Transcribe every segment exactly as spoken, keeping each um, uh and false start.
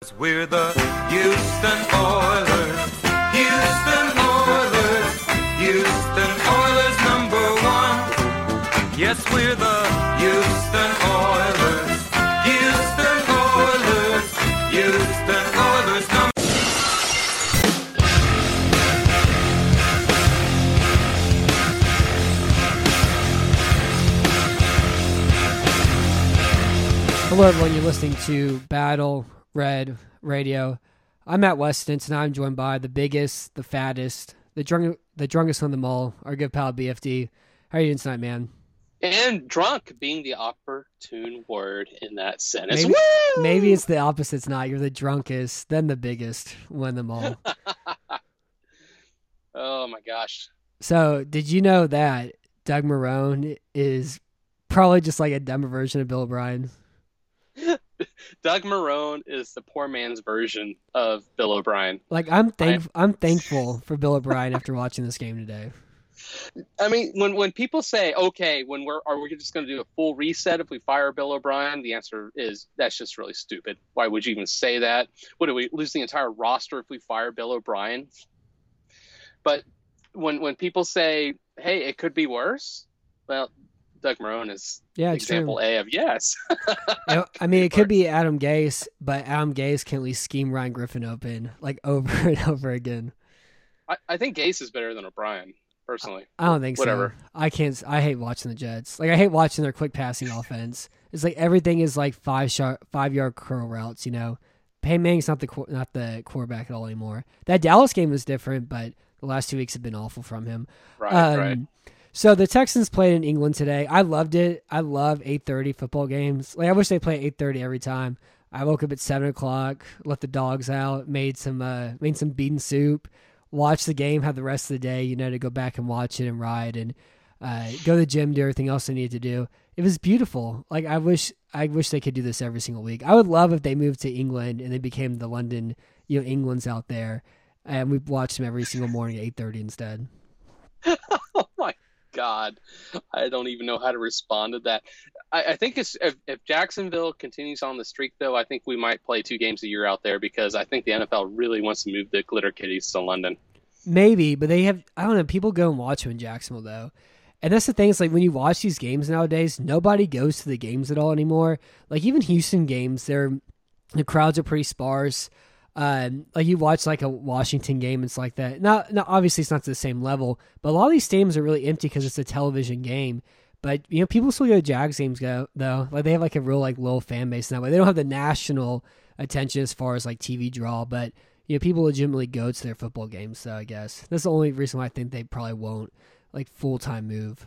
We're the Houston Oilers, Houston Oilers, Houston Oilers number one. Yes, we're the Houston Oilers, Houston Oilers, Houston Oilers number one. Hello everyone, you're listening to Battle Red Radio. I'm Matt Weston, and I'm joined by the biggest, the fattest, the drunk, the drunkest on them all, our good pal B F D. How are you doing tonight, man? And drunk being the opportune word in that sentence. Maybe, Woo! maybe it's the opposite. It's not. You're the drunkest, then the biggest, one of them all. Oh my gosh. So, did you know that Doug Marrone is probably just like a dumber version of Bill O'Brien? Doug Marrone is the poor man's version of Bill O'Brien. Like, I'm thank I'm thankful for Bill O'Brien after watching this game today. I mean, when when people say, okay, when we're are we just going to do a full reset if we fire Bill O'Brien? The answer is that's just really stupid. Why would you even say that? What, do we lose the entire roster if we fire Bill O'Brien? But when when people say, hey, it could be worse, well, Doug Marrone is yeah, example true. A of yes. I mean, it could be Adam Gase, but Adam Gase can at least scheme Ryan Griffin open like over and over again. I, I think Gase is better than O'Brien, personally. I don't think Whatever. so. I can't. I hate watching the Jets. Like, I hate watching their quick passing offense. It's like everything is like five shot, five yard curl routes. You know, Peyton Manning's not the not the quarterback at all anymore. That Dallas game was different, but the last two weeks have been awful from him. Right, um, right. So the Texans played in England today. I loved it. I love eight thirty football games. Like, I wish they played eight thirty every time. I woke up at seven o'clock, let the dogs out, made some uh, made some bean soup, watched the game, had the rest of the day, you know, to go back and watch it and ride and uh, go to the gym, do everything else I needed to do. It was beautiful. Like, I wish I wish they could do this every single week. I would love if they moved to England and they became the London, you know, England's out there, and we watched them every single morning at eight thirty instead. Oh my God, I don't even know how to respond to that. I, I think it's, if, if Jacksonville continues on the streak, though, I think we might play two games a year out there because I think the N F L really wants to move the Glitter Kitties to London. Maybe, but they have, I don't know, people go and watch them in Jacksonville, though. And that's the thing, it's like when you watch these games nowadays, nobody goes to the games at all anymore. Like, even Houston games, they're, the crowds are pretty sparse. Um, like, you watch like a Washington game, it's like that. Now, now, obviously, it's not to the same level, but a lot of these stadiums are really empty because it's a television game. But, you know, people still go to Jags games, go though. Like, they have like a real like low fan base in that way. They don't have the national attention as far as like T V draw, but you know, people legitimately go to their football games. So I guess that's the only reason why I think they probably won't like full time move.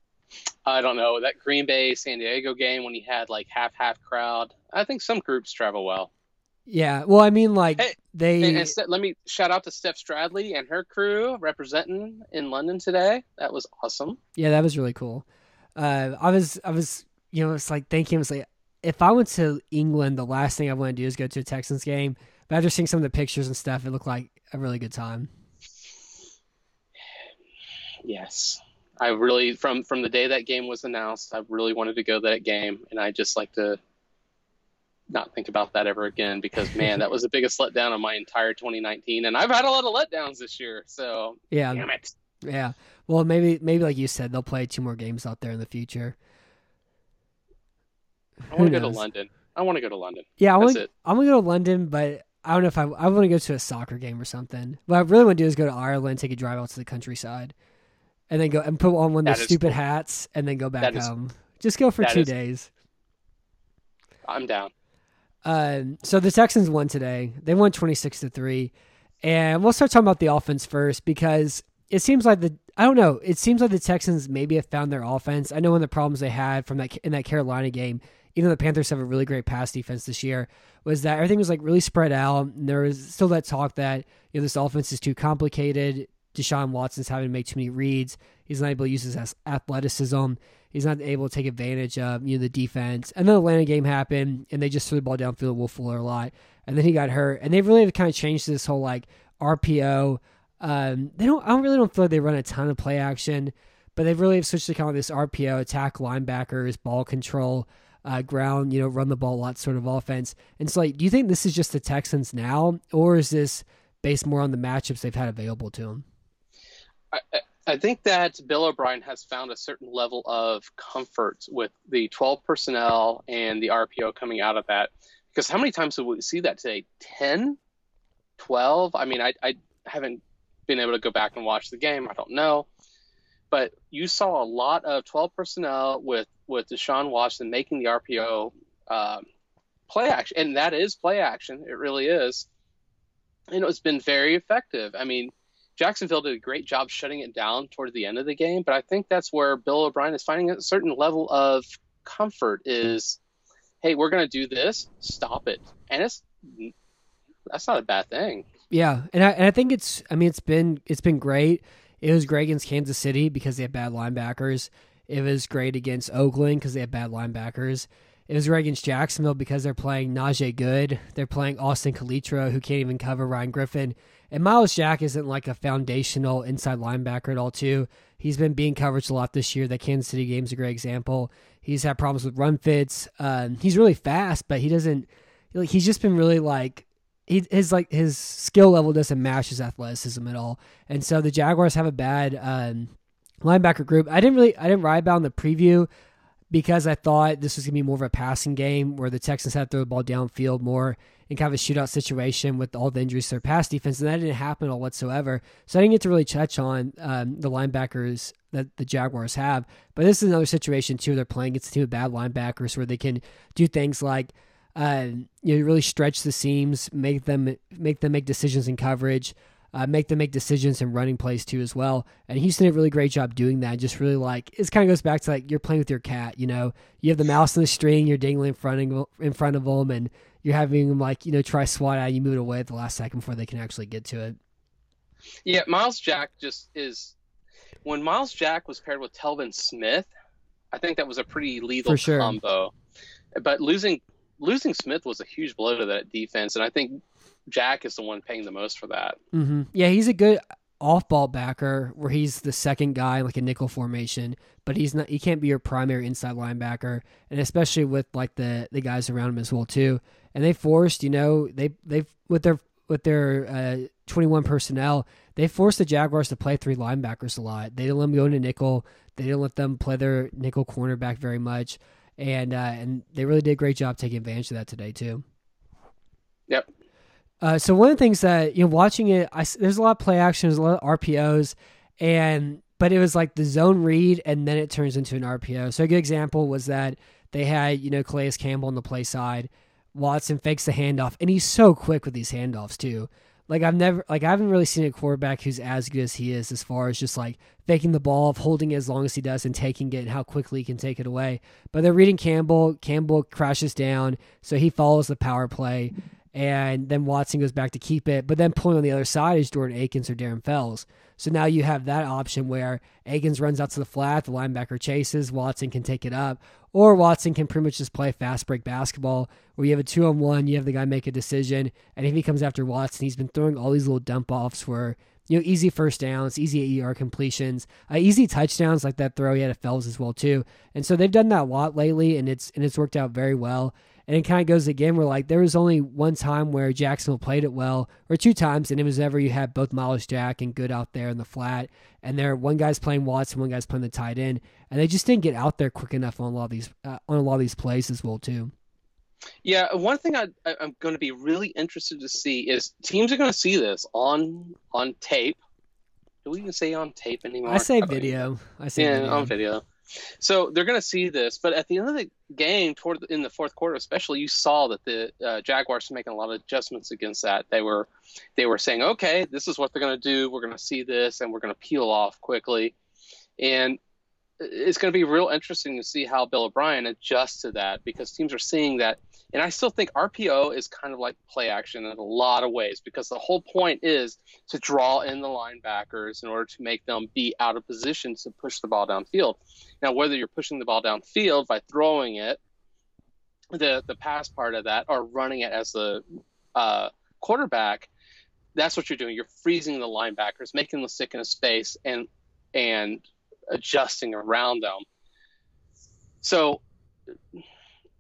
I don't know, that Green Bay San Diego game when you had like half half crowd. I think some groups travel well. Yeah, well, I mean, like, hey, they... And, and Ste- let me shout out to Steph Stradley and her crew representing in London today. That was awesome. Yeah, that was really cool. Uh, I was, I was, you know, it's like thinking, I was like, if I went to England, the last thing I want to do is go to a Texans game. But after seeing some of the pictures and stuff, it looked like a really good time. Yes. I really, from, from the day that game was announced, I really wanted to go to that game, and I just like to not think about that ever again because, man, that was the biggest letdown of my entire twenty nineteen, and I've had a lot of letdowns this year, so yeah, damn it. Yeah. Well, maybe, maybe like you said, they'll play two more games out there in the future. I want to go to London. I want to go to London. Yeah, I want to. I want to go to London, but I don't know if I. I want to go to a soccer game or something. What I really want to do is go to Ireland, take a drive out to the countryside, and then go and put on one of those stupid cool. hats, and then go back that home. Is, Just go for two is, days. I'm down. Um, so the Texans won today. They won twenty-six to three. And we'll start talking about the offense first because it seems like the, I don't know, it seems like the Texans maybe have found their offense. I know one of the problems they had from that in that Carolina game, even though the Panthers have a really great pass defense this year, was that everything was like really spread out. And there was still that talk that, you know, this offense is too complicated. Deshaun Watson's having to make too many reads. He's not able to use his athleticism. He's not able to take advantage of, you know, the defense. And then the Atlanta game happened, and they just threw the ball downfield Will Fuller a lot. And then he got hurt. And they really have kind of changed this whole, like, R P O. Um, they don't. I don't really don't feel like they run a ton of play action, but they really have switched to kind of this R P O, attack linebackers, ball control. uh, ground, you know, run the ball a lot sort of offense. And so, like, do you think this is just the Texans now, or is this based more on the matchups they've had available to them? I, I think that Bill O'Brien has found a certain level of comfort with the twelve personnel and the R P O coming out of that. Because how many times did we see that today? ten? twelve? I mean, I, I haven't been able to go back and watch the game. I don't know. But you saw a lot of twelve personnel with, with Deshaun Watson making the R P O uh, play action. And that is play action. It really is. And it's been very effective. I mean, Jacksonville did a great job shutting it down toward the end of the game. But I think that's where Bill O'Brien is finding a certain level of comfort is, hey, we're going to do this. Stop it. And it's that's not a bad thing. Yeah. And I, and I think it's, I mean, it's been, it's been great. It was great against Kansas City because they have bad linebackers. It was great against Oakland because they have bad linebackers. It was great against Jacksonville because they're playing Najee Good. They're playing Austin Calitro, who can't even cover Ryan Griffin. And Miles Jack isn't like a foundational inside linebacker at all, too. He's been being coveraged a lot this year. The Kansas City game's a great example. He's had problems with run fits. Um, he's really fast, but he doesn't like. He's just been really like he his like his skill level doesn't match his athleticism at all. And so the Jaguars have a bad um, linebacker group. I didn't really I didn't write about in the preview because I thought this was going to be more of a passing game where the Texans had to throw the ball downfield more in kind of a shootout situation with all the injuries to their pass defense, and that didn't happen at all whatsoever. So I didn't get to really touch on um, the linebackers that the Jaguars have. But this is another situation, too. They're playing against a team of bad linebackers where they can do things like uh, you know, really stretch the seams, make them make them make decisions in coverage, Uh, make them make decisions and running plays too as well. And Houston did a really great job doing that. Just really like, it kind of goes back to like you're playing with your cat, you know, you have the mouse on the string, you're dangling in front of, in front of them, and you're having them like, you know, try swat at, you move it away at the last second before they can actually get to it. Yeah, Miles Jack just is, when Miles Jack was paired with Telvin Smith, I think that was a pretty lethal For sure. combo. But losing, losing Smith was a huge blow to that defense. And I think Jack is the one paying the most for that. Mm-hmm. Yeah, he's a good off-ball backer where he's the second guy, like a nickel formation, but he's not. He can't be your primary inside linebacker, and especially with like the the guys around him as well too. And they forced, you know, they they with their with their uh, twenty-one personnel, they forced the Jaguars to play three linebackers a lot. They didn't let them go into nickel. They didn't let them play their nickel cornerback very much, and uh, and they really did a great job taking advantage of that today too. Yep. Uh, so one of the things that, you know, watching it, I, there's a lot of play action, there's a lot of R P Os, and but it was like the zone read, and then it turns into an R P O. So a good example was that they had, you know, Calais Campbell on the play side. Watson fakes the handoff, and he's so quick with these handoffs too. Like I've never, like I haven't really seen a quarterback who's as good as he is as far as just like faking the ball, holding it as long as he does, and taking it, and how quickly he can take it away. But they're reading Campbell. Campbell crashes down, so he follows the power play. And then Watson goes back to keep it. But then pulling on the other side is Jordan Akins or Darren Fells. So now you have that option where Akins runs out to the flat, the linebacker chases, Watson can take it up. Or Watson can pretty much just play fast break basketball where you have a two-on-one, you have the guy make a decision, and if he comes after Watson, he's been throwing all these little dump-offs where, you know, easy first downs, easy A E R completions, uh, easy touchdowns like that throw he had at Fells as well too. And so they've done that a lot lately, and it's and it's worked out very well. And it kind of goes again where, like, there was only one time where Jacksonville played it well, or two times, and it was ever you had both Miles Jack and Good out there in the flat, and there one guy's playing Watson, one guy's playing the tight end, and they just didn't get out there quick enough on a lot of these uh, on a lot of these plays as well too. Yeah, one thing I, I'm going to be really interested to see is teams are going to see this on on tape. Do we even say on tape anymore? I say video. I say yeah, video. on video. So they're going to see this, but at the end of the game, toward the, in the fourth quarter especially, you saw that the uh, Jaguars were making a lot of adjustments against that. They were they were saying, okay, this is what they're going to do. We're going to see this, and we're going to peel off quickly. And it's going to be real interesting to see how Bill O'Brien adjusts to that, because teams are seeing that. And I still think R P O is kind of like play action in a lot of ways, because the whole point is to draw in the linebackers in order to make them be out of position to push the ball downfield. Now, whether you're pushing the ball downfield by throwing it, the the pass part of that, or running it as the uh, quarterback, that's what you're doing. You're freezing the linebackers, making them stick in a space, and and adjusting around them. So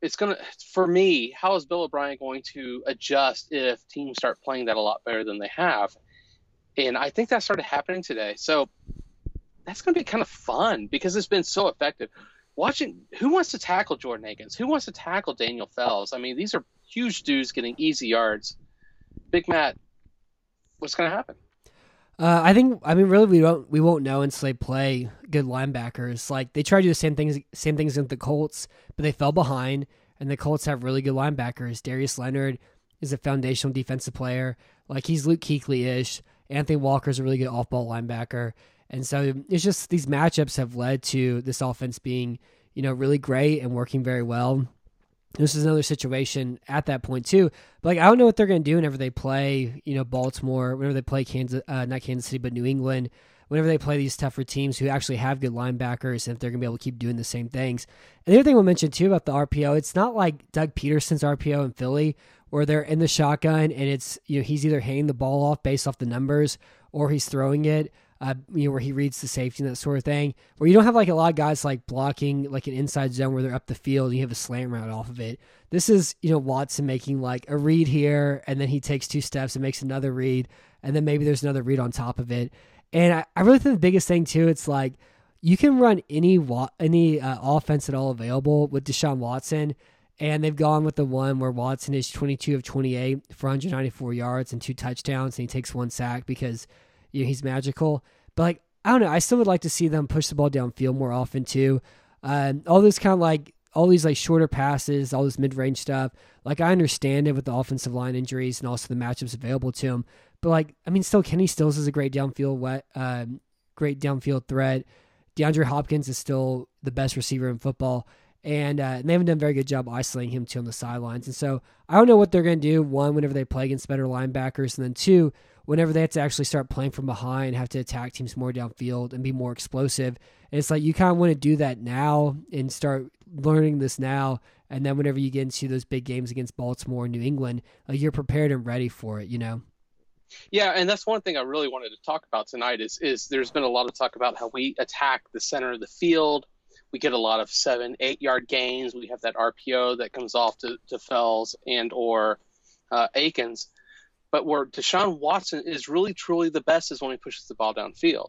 it's going to, for me, how is Bill O'Brien going to adjust if teams start playing that a lot better than they have? And I think that started happening today. So that's going to be kind of fun because it's been so effective. Watching, who wants to tackle Jordan Akins? Who wants to tackle Daniel Fells? I mean, these are huge dudes getting easy yards. Big Matt, what's going to happen? Uh, I think, I mean, really, we don't, we won't know until they play good linebackers. Like, they try to do the same things, same things with the Colts, but they fell behind, and the Colts have really good linebackers. Darius Leonard is a foundational defensive player. Like, he's Luke Kuechly-ish. Anthony Walker's a really good off-ball linebacker. And so it's just, these matchups have led to this offense being, you know, really great and working very well. This is another situation at that point too. But like, I don't know what they're going to do whenever they play, you know, Baltimore, whenever they play Kansas, uh, not Kansas City, but New England, whenever they play these tougher teams who actually have good linebackers, and if they're going to be able to keep doing the same things. And the other thing we'll mention too about the R P O, it's not like Doug Peterson's R P O in Philly where they're in the shotgun and it's, you know, he's either handing the ball off based off the numbers or he's throwing it. Uh, you know, where he reads the safety and that sort of thing, where you don't have like a lot of guys like blocking like an inside zone where they're up the field and you have a slant route off of it. This is, you know, Watson making like a read here and then he takes two steps and makes another read and then maybe there's another read on top of it. And I, I really think the biggest thing too, it's like you can run any any uh, offense at all available with Deshaun Watson, and they've gone with the one where Watson is twenty-two of twenty-eight for one hundred ninety-four yards and two touchdowns and he takes one sack because, you know, he's magical. But like, I don't know, I still would like to see them push the ball downfield more often too. Um, all this kind of like, all these like shorter passes, all this mid-range stuff. Like, I understand it with the offensive line injuries and also the matchups available to him. But like, I mean, still Kenny Stills is a great downfield wet, um, great downfield threat. DeAndre Hopkins is still the best receiver in football. And, uh, and they haven't done a very good job isolating him too on the sidelines. And so I don't know what they're going to do, one, whenever they play against better linebackers, and then two, whenever they have to actually start playing from behind, have to attack teams more downfield and be more explosive. And it's like you kind of want to do that now and start learning this now. And then whenever you get into those big games against Baltimore and New England, like you're prepared and ready for it, you know? Yeah, and that's one thing I really wanted to talk about tonight is, is there's been a lot of talk about how we attack the center of the field. We get a lot of seven, eight-yard gains. We have that R P O that comes off to, to Fells and or uh, Akins. But where Deshaun Watson is really, truly the best is when he pushes the ball downfield.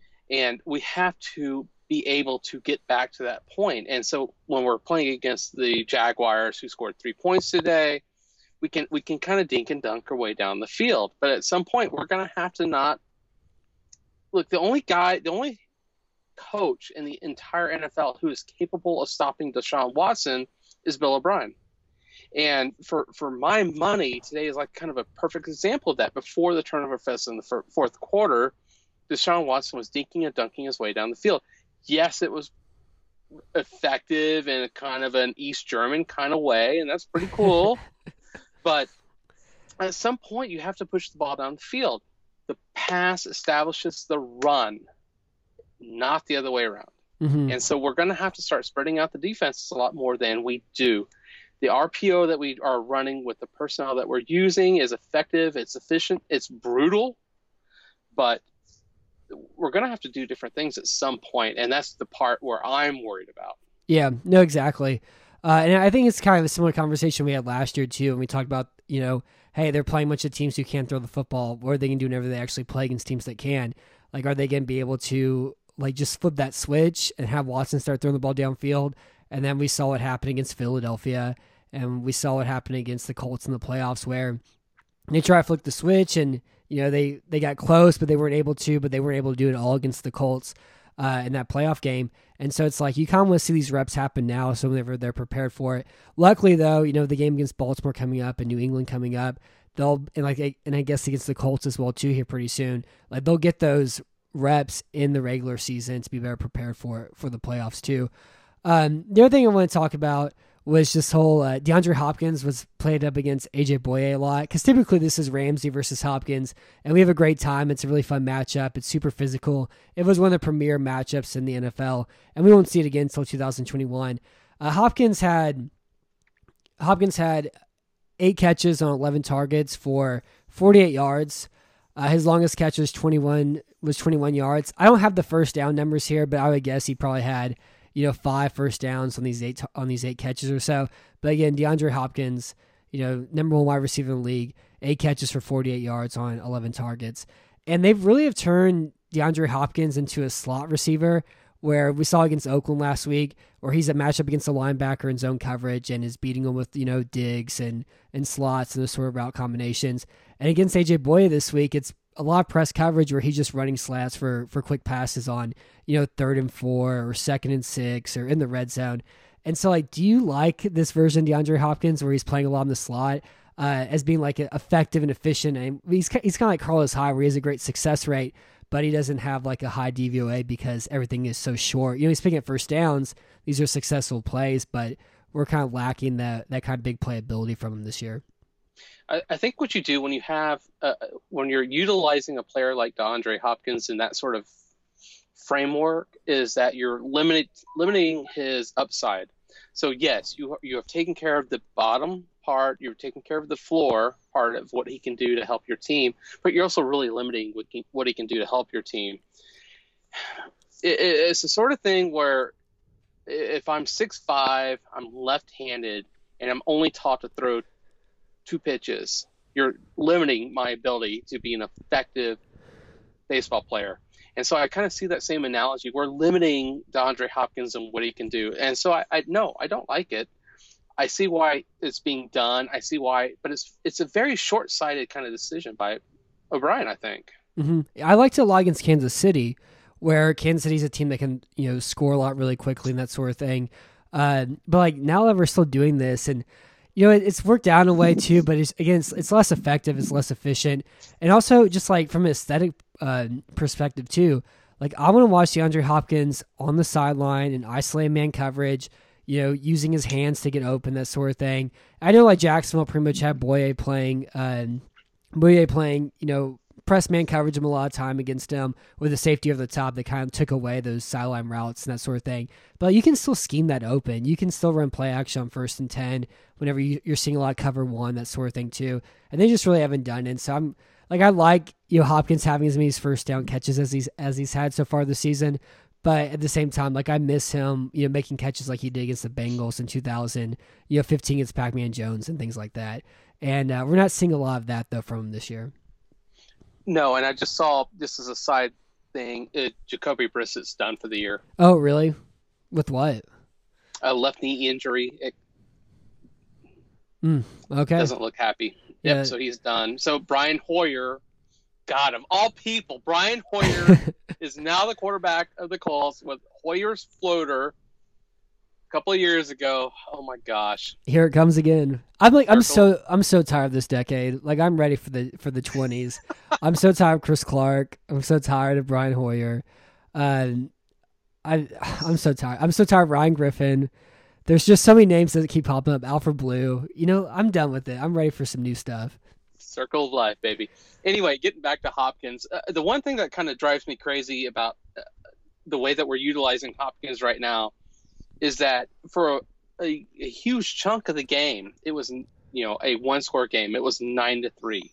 And we have to be able to get back to that point. And so when we're playing against the Jaguars, who scored three points today, we can we can kind of dink and dunk our way down the field. But at some point, we're going to have to not – look, the only guy – the only coach in the entire N F L who is capable of stopping Deshaun Watson is Bill O'Brien. And for, for my money, today is like kind of a perfect example of that. Before the turnover fest in the fourth quarter, Deshaun Watson was dinking and dunking his way down the field. Yes, it was effective in a kind of an East German kind of way, and that's pretty cool. But at some point, you have to push the ball down the field. The pass establishes the run, not the other way around. Mm-hmm. And so we're going to have to start spreading out the defenses a lot more than we do. The R P O that we are running with the personnel that we're using is effective, it's efficient, it's brutal, but we're going to have to do different things at some point, and that's the part where I'm worried about. Yeah, no, exactly. Uh, and I think it's kind of a similar conversation we had last year, too, when we talked about, you know, hey, they're playing a bunch of teams who can't throw the football. What are they going to do whenever they actually play against teams that can? Like, are they going to be able to, like, just flip that switch and have Watson start throwing the ball downfield? And then we saw what happened against Philadelphia, and we saw what happened against the Colts in the playoffs where they tried to flip the switch and, you know, they, they got close, but they weren't able to, but they weren't able to do it all against the Colts uh, in that playoff game. And so it's like you kind of want to see these reps happen now so whenever they're prepared for it. Luckily, though, you know, the game against Baltimore coming up and New England coming up, they'll, and like, and I guess against the Colts as well, too, here pretty soon, like they'll get those reps in the regular season to be better prepared for for the playoffs, too. Um, the other thing I want to talk about was this whole uh, DeAndre Hopkins was played up against A J Boye a lot because typically this is Ramsey versus Hopkins, and we have a great time. It's a really fun matchup. It's super physical. It was one of the premier matchups in the N F L, and we won't see it again until two thousand twenty-one. Uh, Hopkins had Hopkins had eight catches on eleven targets for forty-eight yards. Uh, his longest catch was twenty-one was twenty-one yards. I don't have the first down numbers here, but I would guess he probably had, you know, five first downs on these eight on these eight catches or so. But again, DeAndre Hopkins, you know, number one wide receiver in the league, eight catches for forty-eight yards on eleven targets. And they've really have turned DeAndre Hopkins into a slot receiver, where we saw against Oakland last week, where he's a matchup against a linebacker in zone coverage and is beating him with, you know, digs and, and slots and those sort of route combinations. And against A J Boya this week, it's a lot of press coverage where he's just running slats for, for quick passes on, you know, third and four or second and six or in the red zone. And so, like, do you like this version of DeAndre Hopkins where he's playing a lot in the slot uh, as being, like, effective and efficient? And he's, he's kind of like Carlos Hyde, where he has a great success rate, but he doesn't have like a high D V O A because everything is so short. You know, he's picking at first downs. These are successful plays, but we're kind of lacking that that kind of big playability from him this year. I, I think what you do when you have uh, when you're utilizing a player like DeAndre Hopkins in that sort of framework is that you're limited limiting his upside. So yes, you you have taken care of the bottom part. You're taking care of the floor part of what he can do to help your team, but you're also really limiting what, he, what he can do to help your team. It, it's the sort of thing where if I'm six five, I'm left-handed, and I'm only taught to throw two pitches, you're limiting my ability to be an effective baseball player. And so I kind of see that same analogy. We're limiting DeAndre Hopkins and what he can do. And so I, I no, I don't like it. I see why it's being done. I see why, but it's it's a very short-sighted kind of decision by O'Brien, I think. Mm-hmm. I liked it a lot against Kansas City, where Kansas City's a team that can, you know, score a lot really quickly and that sort of thing. Uh, but like now that we're still doing this, and you know, it, it's worked out in a way too. But it's, again, it's, it's less effective, it's less efficient, and also just like from an aesthetic uh, perspective too. Like I want to watch DeAndre Hopkins on the sideline and isolate man coverage, you know, using his hands to get open, that sort of thing. I know like Jacksonville pretty much had Boye playing, um, Boye playing, you know, press man coverage him a lot of time against him with the safety over the top that kind of took away those sideline routes and that sort of thing. But you can still scheme that open. You can still run play action on first and ten whenever you, you're seeing a lot of cover one, that sort of thing too. And they just really haven't done it. So I'm like, I like, you know, Hopkins having as many first down catches as he's, as he's had so far this season. But at the same time, like I miss him, you know, making catches like he did against the Bengals in two thousand, you know, fifteen against Pac-Man Jones and things like that. And uh, we're not seeing a lot of that though from him this year. No, and I just saw, this is a side thing, it, Jacoby Brissett's done for the year. Oh, really? With what? A left knee injury. It mm, okay. doesn't look happy. Yep, Yeah. so he's done. So Brian Hoyer, God, of all people, Brian Hoyer is now the quarterback of the Colts with Hoyer's floater a couple of years ago. Oh my gosh. Here it comes again. I'm like, I'm so, I'm so tired of this decade. Like I'm ready for the, for the twenties. I'm so tired of Chris Clark. I'm so tired of Brian Hoyer. Um, I, I'm so tired. I'm so tired of Ryan Griffin. There's just so many names that keep popping up. Alfred Blue. You know, I'm done with it. I'm ready for some new stuff. Circle of life, baby. Anyway, getting back to Hopkins, uh, the one thing that kind of drives me crazy about uh, the way that we're utilizing Hopkins right now is that for a, a, a huge chunk of the game, it was, you know, a one-score game. It was nine to three,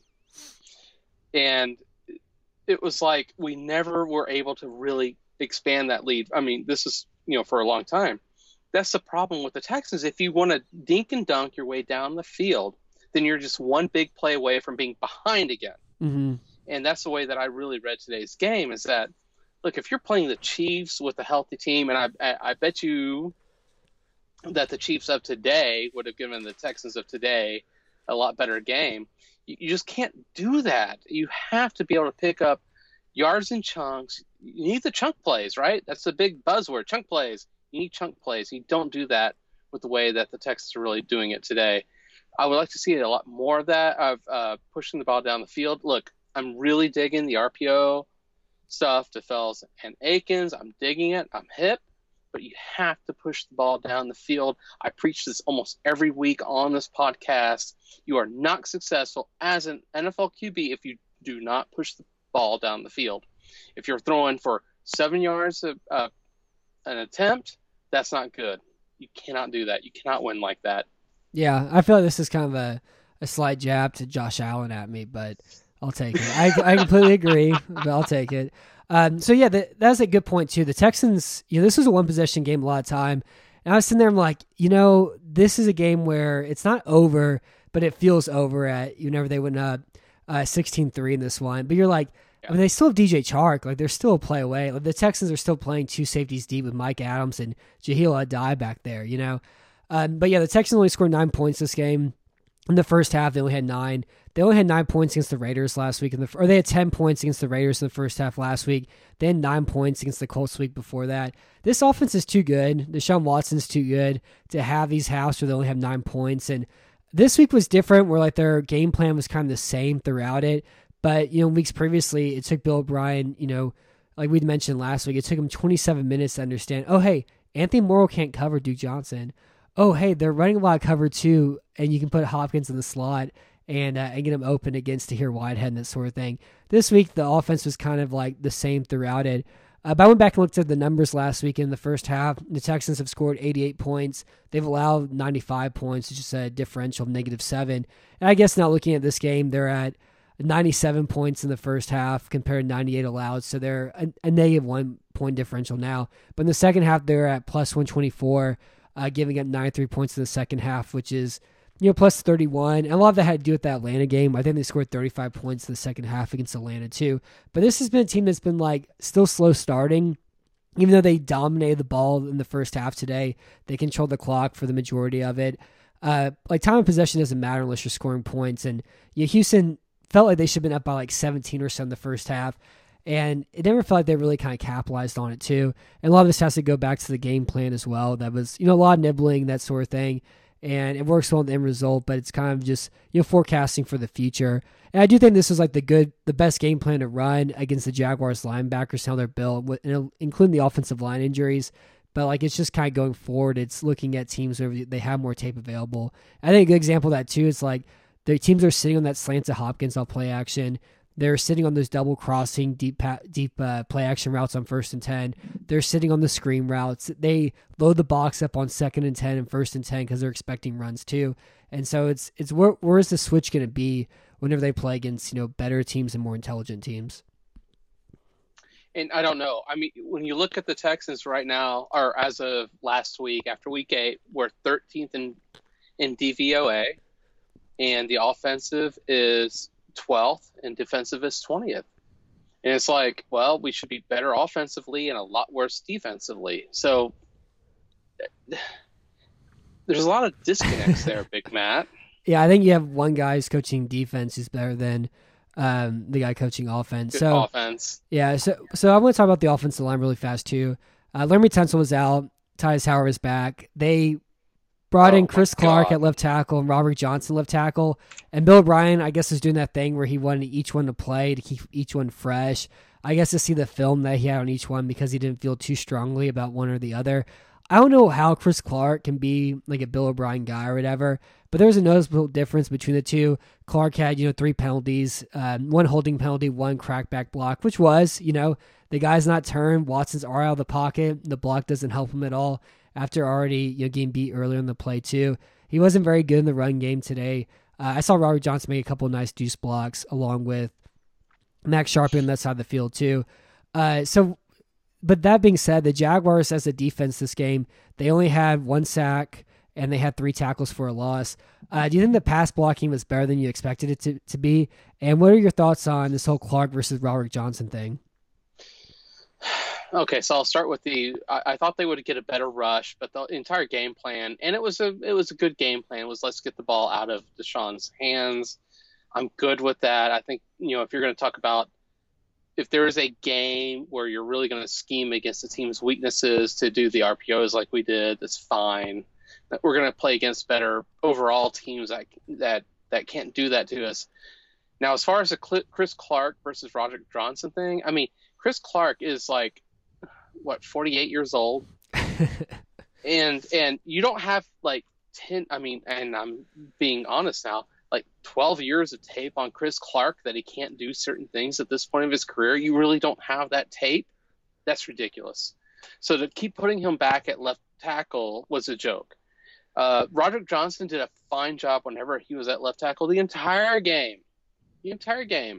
and it was like we never were able to really expand that lead. I mean, this is, you know, for a long time. That's the problem with the Texans. If you want to dink and dunk your way down the field, then you're just one big play away from being behind again. Mm-hmm. And that's the way that I really read today's game is that, look, if you're playing the Chiefs with a healthy team, and I, I, I bet you that the Chiefs of today would have given the Texans of today a lot better game, you, you just can't do that. You have to be able to pick up yards and chunks. You need the chunk plays, right? That's the big buzzword, chunk plays. You need chunk plays. You don't do that with the way that the Texans are really doing it today. I would like to see a lot more of that, of uh, pushing the ball down the field. Look, I'm really digging the R P O stuff to Fells and Akins. I'm digging it. I'm hip. But you have to push the ball down the field. I preach this almost every week on this podcast. You are not successful as an N F L Q B if you do not push the ball down the field. If you're throwing for seven yards of uh, an attempt, that's not good. You cannot do that. You cannot win like that. Yeah, I feel like this is kind of a, a slight jab to Josh Allen at me, but I'll take it. I, I completely agree, but I'll take it. Um, so yeah, the, that's a good point too. The Texans, you know, this was a one possession game a lot of time. And I was sitting there, I'm like, you know, this is a game where it's not over, but it feels over at, whenever they went up uh, sixteen three in this one. But you're like, I mean, they still have D J Chark. Like, they're still a play away. Like, the Texans are still playing two safeties deep with Mike Adams and Jahlil Adai back there, you know? Um, but yeah, the Texans only scored nine points this game. In the first half, they only had nine. They only had nine points against the Raiders last week, in the, or they had ten points against the Raiders in the first half last week. They had nine points against the Colts the week before that. This offense is too good. Deshaun Watson's too good to have these halves where they only have nine points. And this week was different, where like their game plan was kind of the same throughout it. But, you know, weeks previously, it took Bill O'Brien, you know, like we mentioned last week, it took him twenty-seven minutes to understand, oh, hey, Anthony Morrow can't cover Duke Johnson. Oh, hey, they're running a lot of cover too, and you can put Hopkins in the slot and uh, and get him open against Tahir Whitehead and that sort of thing. This week, the offense was kind of like the same throughout it. Uh, but I went back and looked at the numbers last week in the first half. The Texans have scored eighty-eight points. They've allowed ninety-five points, which is a differential of negative seven. And I guess now looking at this game, they're at ninety-seven points in the first half compared to ninety-eight allowed. So they're a, a negative one point differential now. But in the second half, they're at plus one twenty-four. Uh, giving up ninety-three points in the second half, which is, you know, plus thirty-one. And a lot of that had to do with that Atlanta game. I think they scored thirty-five points in the second half against Atlanta too. But this has been a team that's been like still slow starting. Even though they dominated the ball in the first half today, they controlled the clock for the majority of it. Uh, like time of possession doesn't matter unless you're scoring points. And you know, Houston felt like they should have been up by like seventeen or so in the first half. And it never felt like they really kind of capitalized on it too. And a lot of this has to go back to the game plan as well. That was, you know, a lot of nibbling, that sort of thing. And it works well in the end result, but it's kind of just, you know, forecasting for the future. And I do think this is like the good, the best game plan to run against the Jaguars linebackers, how they're built, including the offensive line injuries. But like, it's just kind of going forward. It's looking at teams where they have more tape available. I think a good example of that too is like the teams are sitting on that slant to Hopkins on play action. They're sitting on those double crossing deep deep uh, play action routes on first and ten. They're sitting on the screen routes. They load the box up on second and ten and first and ten because they're expecting runs too. And so it's it's where where is the switch going to be whenever they play against, you know, better teams and more intelligent teams? And I don't know. I mean, when you look at the Texans right now, or as of last week, after week eight, we're thirteenth in in D V O A, and the offensive is twelfth and defensive is twentieth. And it's like, well, we should be better offensively and a lot worse defensively. So there's a lot of disconnects there, Big Matt. Yeah, I think you have one guy who's coaching defense who's better than um, the guy coaching offense. Good so offense. Yeah, so so I want to talk about the offensive line really fast too. Uh, Laremy Tunsil was out. Tyus Howard is back. They brought Oh, in Chris my Clark God. at left tackle and Robert Johnson left tackle. And Bill O'Brien, I guess, is doing that thing where he wanted each one to play to keep each one fresh. I guess to see the film that he had on each one because he didn't feel too strongly about one or the other. I don't know how Chris Clark can be like a Bill O'Brien guy or whatever, but there's a noticeable difference between the two. Clark had, you know, three penalties, um, one holding penalty, one crackback block, which was, you know, the guy's not turned. Watson's are out of the pocket. The block doesn't help him at all after already, you know, getting beat earlier in the play too. He wasn't very good in the run game today. Uh, I saw Robert Johnson make a couple of nice deuce blocks along with Max Sharpie on that side of the field too. Uh, so, but that being said, the Jaguars as a defense this game, they only had one sack and they had three tackles for a loss. Uh, do you think the pass blocking was better than you expected it to, to be? And what are your thoughts on this whole Clark versus Robert Johnson thing? Okay, so I'll start with the. I, I thought they would get a better rush, but the entire game plan, and it was a it was a good game plan. Was let's get the ball out of Deshaun's hands. I'm good with that. I think, you know, if you're going to talk about if there is a game where you're really going to scheme against the team's weaknesses to do the R P Os like we did, that's fine. But we're going to play against better overall teams that that that can't do that to us. Now, as far as the Chris Clark versus Roger Johnson thing, I mean, Chris Clark is like, what, forty-eight years old, and and you don't have like ten. I mean, and I'm being honest now, like twelve years of tape on Chris Clark that he can't do certain things at this point of his career. You really don't have that tape. That's ridiculous. So to keep putting him back at left tackle was a joke. Uh, Roderick Johnson did a fine job whenever he was at left tackle the entire game. the entire game.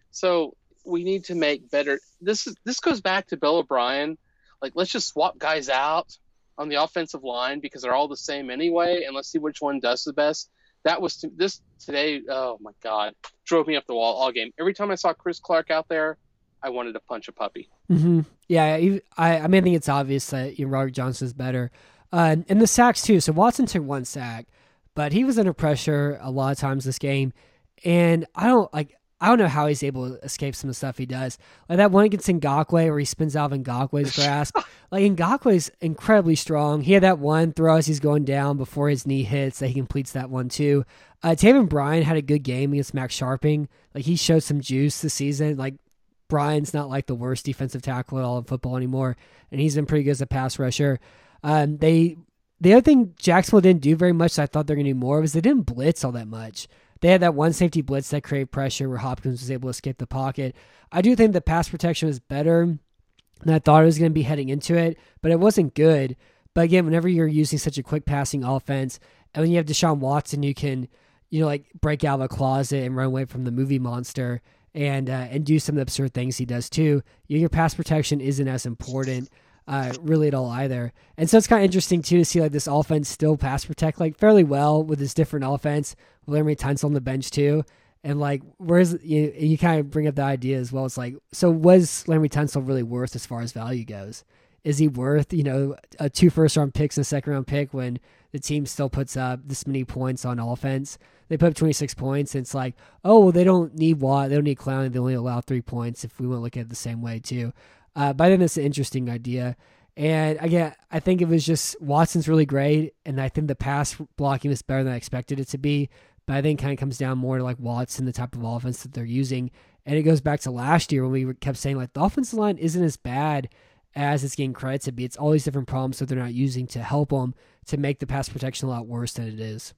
So we need to make better. This is this goes back to Bill O'Brien. Like, let's just swap guys out on the offensive line because they're all the same anyway, and let's see which one does the best. That was this today. Oh my God, drove me up the wall all game. Every time I saw Chris Clark out there, I wanted to punch a puppy. Mm-hmm. Yeah, I, I mean, I think it's obvious that you know, Robert Johnson is better. Uh, and the sacks too. So Watson took one sack, but he was under pressure a lot of times this game, and I don't like. I don't know how he's able to escape some of the stuff he does. Like that one against Ngakoue where he spins out of Ngakwe's grasp. Like Ngakwe's incredibly strong. He had that one throw as he's going down before his knee hits that he completes that one too. Uh, Taven Bryan had a good game against Max Sharping. Like he showed some juice this season. Like Bryan's not like the worst defensive tackle at all in football anymore, and he's been pretty good as a pass rusher. Um, they the other thing Jacksonville didn't do very much that I thought they're going to do more of is they didn't blitz all that much. They had that one safety blitz that created pressure where Hopkins was able to escape the pocket. I do think the pass protection was better than I thought it was going to be heading into it, but it wasn't good. But again, whenever you're using such a quick passing offense, and when you have Deshaun Watson, you can, you know, like break out of a closet and run away from the movie monster and uh, and do some of the absurd things he does too. Your pass protection isn't as important uh, really at all either. And so it's kind of interesting too to see like this offense still pass protect like fairly well with this different offense. Laremy Tunsil on the bench too. And like, where's you, you kind of bring up the idea as well. It's like, so was Laremy Tunsil really worth as far as value goes? Is he worth, you know, a two first round picks and a second round pick when the team still puts up this many points on offense? They put up twenty-six points. And it's like, oh, well, they don't need Watt. They don't need Clowney. They only allow three points if we want to look at it the same way too. Uh, but I think that's an interesting idea. And again, I think it was just Watson's really great. And I think the pass blocking is better than I expected it to be. But I think it kind of comes down more to like Watson, the type of offense that they're using. And it goes back to last year when we kept saying like the offensive line isn't as bad as it's getting credit to be. It's all these different problems that they're not using to help them to make the pass protection a lot worse than it is.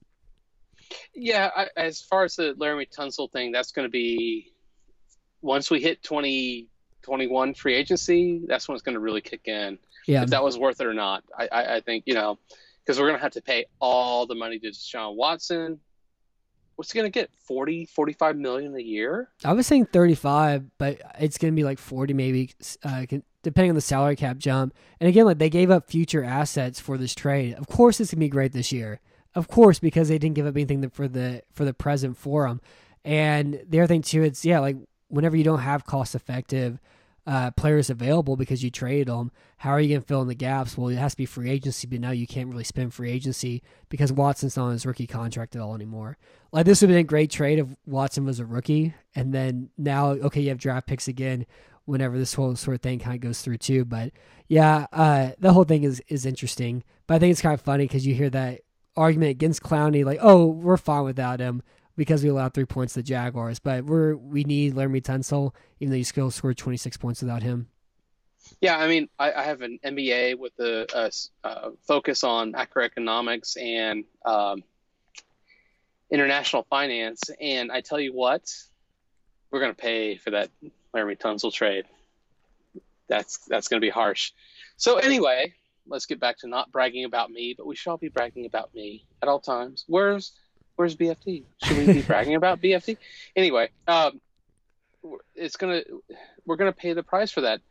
Yeah, I, as far as the Laremy Tunsil thing, that's going to be once we hit twenty twenty-one free agency, that's when it's going to really kick in. Yeah. If that was worth it or not. I, I, I think, you know, because we're going to have to pay all the money to Deshaun Watson. What's he going to get? forty, forty-five million a year? I was saying thirty-five, but it's going to be like forty maybe, uh, depending on the salary cap jump. And again, like they gave up future assets for this trade. Of course it's going to be great this year. Of course, because they didn't give up anything for the for the present for them. And the other thing too, it's, yeah, like whenever you don't have cost-effective uh, players available because you traded them, how are you going to fill in the gaps? Well, it has to be free agency, but now you can't really spend free agency because Watson's not on his rookie contract at all anymore. Like this would have been a great trade if Watson was a rookie, and then now, okay, you have draft picks again whenever this whole sort of thing kind of goes through too. But yeah, uh, the whole thing is, is interesting. But I think it's kind of funny because you hear that argument against Clowney, like, oh, we're fine without him because we allowed three points to the Jaguars, but we're we need Laremy Tunsil, even though you still scored twenty-six points without him. Yeah, I mean, I, I have an M B A with a, a, a focus on macroeconomics and um, international finance, and I tell you what, we're going to pay for that Laremy Tunsil trade. That's that's going to be harsh. So anyway, let's get back to not bragging about me, but we should all be bragging about me at all times. Where's Where's B F T? Should we be bragging about B F T? Anyway, um, it's gonna we're gonna pay the price for that.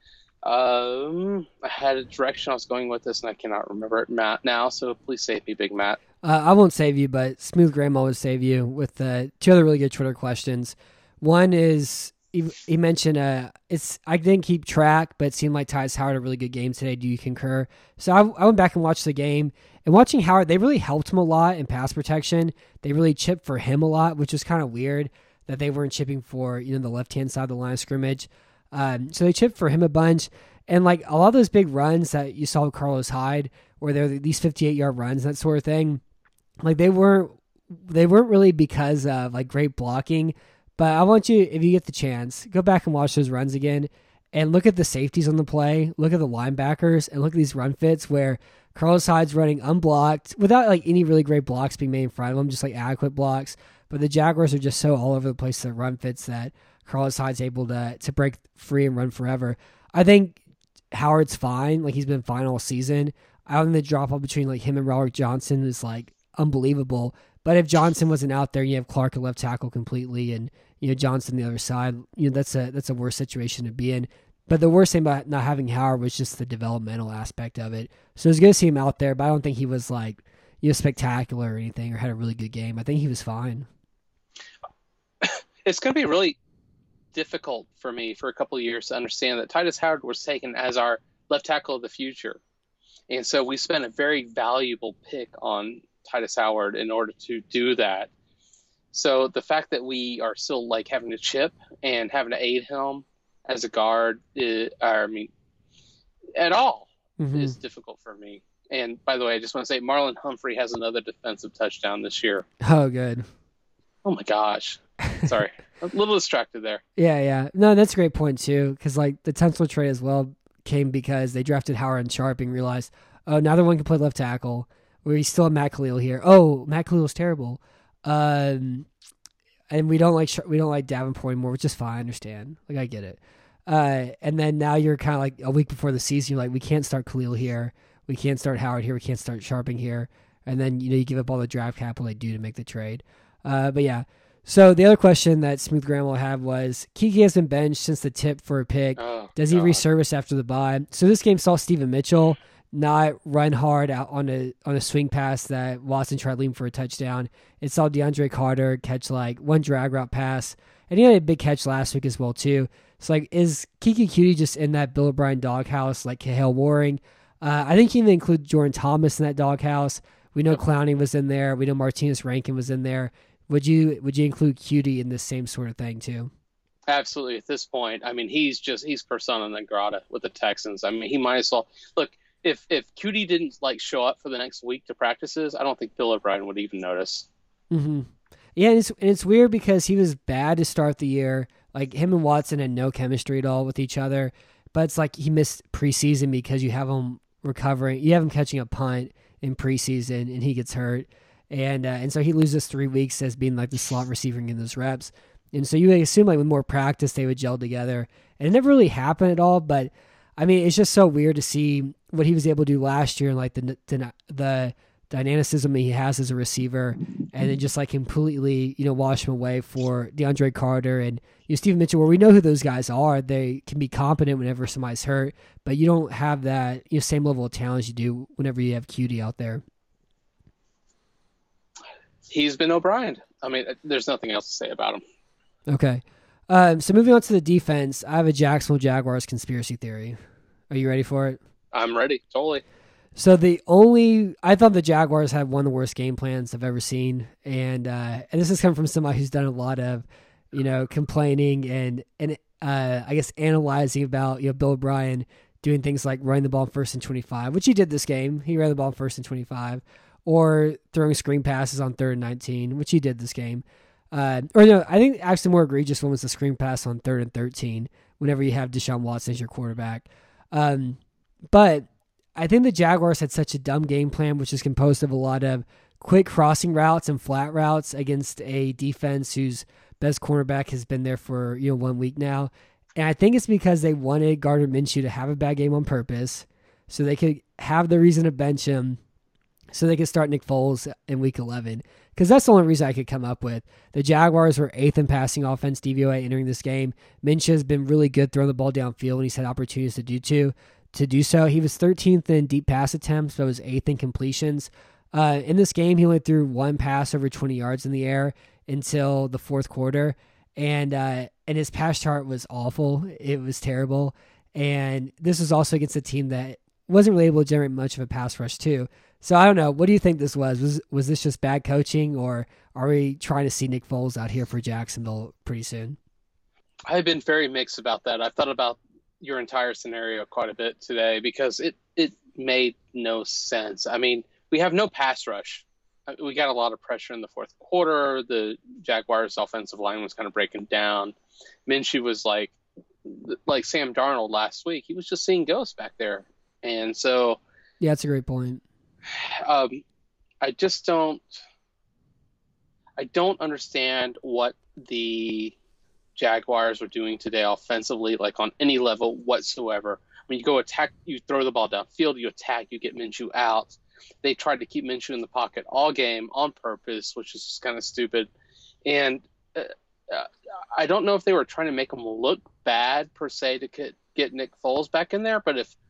Um, I had a direction I was going with this, and I cannot remember it, Matt, now. So please save me, Big Matt. Uh, I won't save you, but Smooth Grandma would save you with uh, two other really good Twitter questions. One is he, he mentioned uh, it's I didn't keep track, but it seemed like Tyus Howard had a really good game today. Do you concur? So I, I went back and watched the game. And watching Howard, they really helped him a lot in pass protection. They really chipped for him a lot, which was kind of weird that they weren't chipping for, you know, the left-hand side of the line of scrimmage. Um, so they chipped for him a bunch. And like a lot of those big runs that you saw with Carlos Hyde, where they're these fifty-eight-yard runs, that sort of thing, like they weren't they weren't really because of like great blocking. But I want you, if you get the chance, go back and watch those runs again and look at the safeties on the play, look at the linebackers, and look at these run fits where Carlos Hyde's running unblocked without like any really great blocks being made in front of him, just like adequate blocks. But the Jaguars are just so all over the place that run fits that Carlos Hyde's able to to break free and run forever. I think Howard's fine. Like he's been fine all season. I don't think the drop off between like him and Robert Johnson is like unbelievable. But if Johnson wasn't out there, you have Clark at left tackle completely, and you know, Johnson the other side. You know, that's a that's a worse situation to be in. But the worst thing about not having Howard was just the developmental aspect of it. So it was good to see him out there, but I don't think he was like, you know, spectacular or anything or had a really good game. I think he was fine. It's going to be really difficult for me for a couple of years to understand that Tytus Howard was taken as our left tackle of the future. And so we spent a very valuable pick on Tytus Howard in order to do that. So the fact that we are still like having to chip and having to aid him as a guard, is, I mean, at all, mm-hmm. is difficult for me. And by the way, I just want to say Marlon Humphrey has another defensive touchdown this year. Oh, good. Oh my gosh. Sorry. A little distracted there. Yeah, yeah. No, that's a great point too. Because like the Tunsil trade as well came because they drafted Howard and Sharp and realized, oh, neither one can play left tackle. We still have Matt Khalil here. Oh, Matt Khalil's terrible. Um, and we don't like we don't like Davenport anymore, which is fine. I understand. Like I get it. Uh, and then now you're kind of like a week before the season. You're like, we can't start Khalil here. We can't start Howard here. We can't start Sharping here. And then you know you give up all the draft capital they do to make the trade. Uh, but yeah. So the other question that Smooth Grandma had was, Kiki has been benched since the tip for a pick. Oh, Does he God. resurface after the bye? So this game saw Stephen Mitchell not run hard out on a on a swing pass that Watson tried leading for a touchdown. It saw DeAndre Carter catch like one drag route pass, and he had a big catch last week as well too. So like, is Kiki Cutie just in that Bill O'Brien doghouse like Cahale Waring? Uh, I think he even include Jordan Thomas in that doghouse. We know Clowney was in there. We know Martinez Rankin was in there. Would you would you include Cutie in this same sort of thing too? Absolutely. At this point, I mean, he's just he's persona non grata with the Texans. I mean, he might as well look. If if Cutie didn't like show up for the next week to practices, I don't think Bill O'Brien would even notice. Mm-hmm. Yeah, and it's and it's weird because he was bad to start the year. Like him and Watson had no chemistry at all with each other. But it's like he missed preseason because you have him recovering. You have him catching a punt in preseason, and he gets hurt, and uh, and so he loses three weeks as being like the slot receiver in those reps. And so you would assume like with more practice they would gel together, and it never really happened at all. But I mean, it's just so weird to see what he was able to do last year and like the the, the dynamicism he has as a receiver, and then just like completely, you know, wash him away for DeAndre Carter and you know, Stephen Mitchell, where we know who those guys are. They can be competent whenever somebody's hurt, but you don't have that you know same level of talent as you do whenever you have Cutie out there. He's been O'Brien. I mean, there's nothing else to say about him. Okay. Um, so moving on to the defense, I have a Jacksonville Jaguars conspiracy theory. Are you ready for it? I'm ready. Totally. So the only I thought the Jaguars had one of the worst game plans I've ever seen, and uh, and this has come from somebody who's done a lot of, you know, complaining and and uh, I guess analyzing about you know Bill O'Brien doing things like running the ball on first and twenty-five, which he did this game. He ran the ball on first and twenty-five, or throwing screen passes on third and nineteen, which he did this game. Uh, or no, I think actually more egregious one was the screen pass on third and thirteen. Whenever you have Deshaun Watson as your quarterback, um, but I think the Jaguars had such a dumb game plan, which is composed of a lot of quick crossing routes and flat routes against a defense whose best cornerback has been there for you know one week now. And I think it's because they wanted Gardner Minshew to have a bad game on purpose so they could have the reason to bench him so they could start Nick Foles in week eleven. Because that's the only reason I could come up with. The Jaguars were eighth in passing offense D V O A entering this game. Minshew has been really good throwing the ball downfield when he's had opportunities to do to. to do so. He was thirteenth in deep pass attempts, but was eighth in completions. Uh, in this game, he only threw one pass over twenty yards in the air until the fourth quarter, and uh, and his pass chart was awful. It was terrible, and this was also against a team that wasn't really able to generate much of a pass rush too. So I don't know. What do you think this was? Was was this just bad coaching, or are we trying to see Nick Foles out here for Jacksonville pretty soon? I've been very mixed about that. I've thought about your entire scenario quite a bit today because it, it made no sense. I mean, we have no pass rush. We got a lot of pressure in the fourth quarter. The Jaguars' offensive line was kind of breaking down. Minshew was like, like Sam Darnold last week. He was just seeing ghosts back there. And so, yeah, that's a great point. Um, I just don't, I don't understand what the Jaguars are doing today offensively, like on any level whatsoever. When you go attack, you throw the ball downfield, you attack, you get Minshew out. They tried to keep Minshew in the pocket all game on purpose, which is just kind of stupid. And uh, uh, I don't know if they were trying to make him look bad per se to get, get Nick Foles back in there, but if